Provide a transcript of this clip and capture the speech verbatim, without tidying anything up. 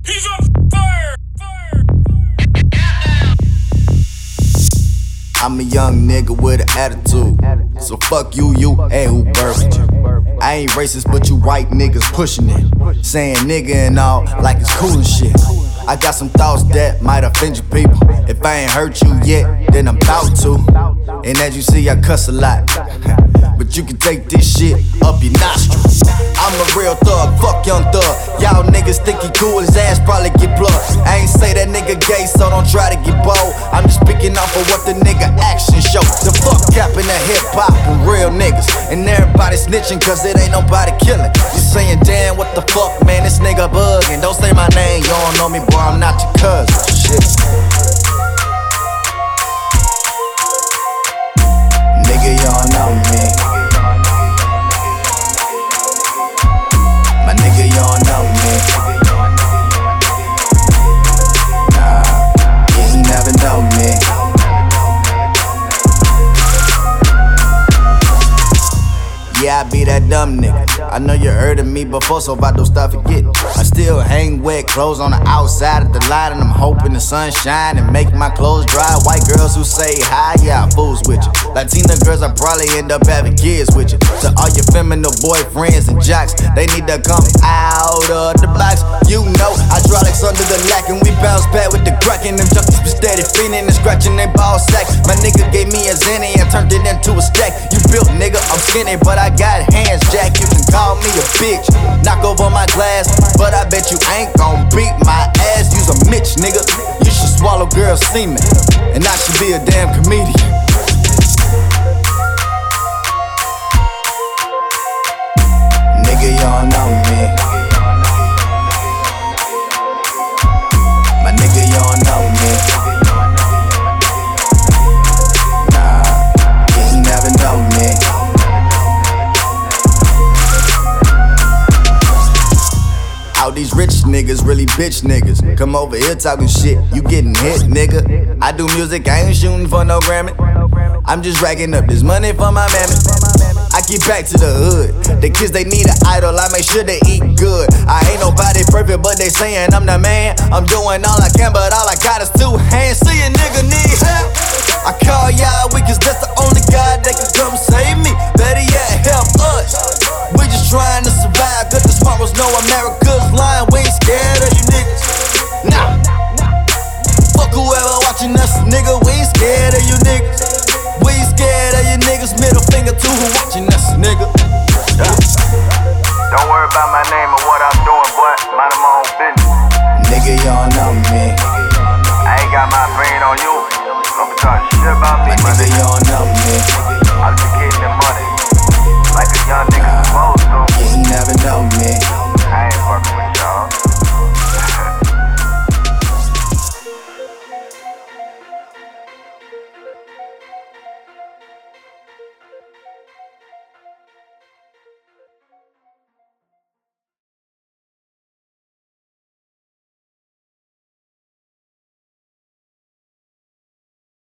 He's on fire! Fire! I'm a young nigga with an attitude, so fuck you, you, and who birthed you. I ain't racist, but you white niggas pushing it, saying nigga and all like it's cool and shit. I got some thoughts that might offend you people. If I ain't hurt you yet, then I'm about to. And as you see, I cuss a lot, but you can take this shit up your nostrils. I'm a real thug, fuck young thug. Y'all niggas think he cool, his ass probably get plugged. I ain't say that nigga gay, so don't try to get bold. I'm just speaking off of what the nigga action show. The fuck capping that hip hop and real niggas, and everybody snitching cause it ain't nobody killing. You saying damn what the fuck, man, this nigga bugging. Don't say my name, you don't know me, boy, I'm not your cousin. Shit. Nigga, you don't know me. My nigga, you don't know me. Nah, yeah, he never know me. Yeah, I be that dumb nigga. I know you heard of me before, so if I don't stop forgetting. I still hang wet clothes on the outside of the line, and I'm hoping the sun shine and make my clothes dry. White girls who say hi, yeah, I fools with you. Latina girls, I probably end up having kids with you. To all your feminine boyfriends and jocks, they need to come out of the box. You know, hydraulics under the lack, and we bounce back with the crack, and them junkies be steady fiending and scratching their ball sack. My nigga gave me a zenny and turned it into a stack. You built, nigga, I'm skinny, but I got hands, Jack. You can call me a bitch, knock over my glass, but I bet you ain't gon' beat my ass. You's a Mitch, nigga. You should swallow girl semen, and I should be a damn comedian. Nigga, you don't know me. My nigga, you don't know me. Nah, yeah, he never know me. All these rich niggas really bitch niggas. Come over here talking shit, you getting hit, nigga. I do music, I ain't shooting for no Grammy. I'm just racking up this money for my mammy. I get back to the hood. The kids, they need an idol, I make sure they eat good. I ain't nobody perfect, but they saying I'm the man. I'm doing all I can, but all I got is two hands. See a nigga need help, I call y'all weak, cause that's the only God that can come save me. Better yet, help us. We just trying to survive, cause the tomorrow's know America's lying. We ain't scared of you niggas. Nah, fuck whoever watching us, nigga. We ain't scared of you niggas. We ain't scared of you niggas. Middle finger to who watching us, nigga. Yeah. Don't worry about my name or what I'm doing, but mind my own business. Nigga, you don't know me. I ain't got my brain on you. Don't be talking shit about me, My nigga, you don't know me.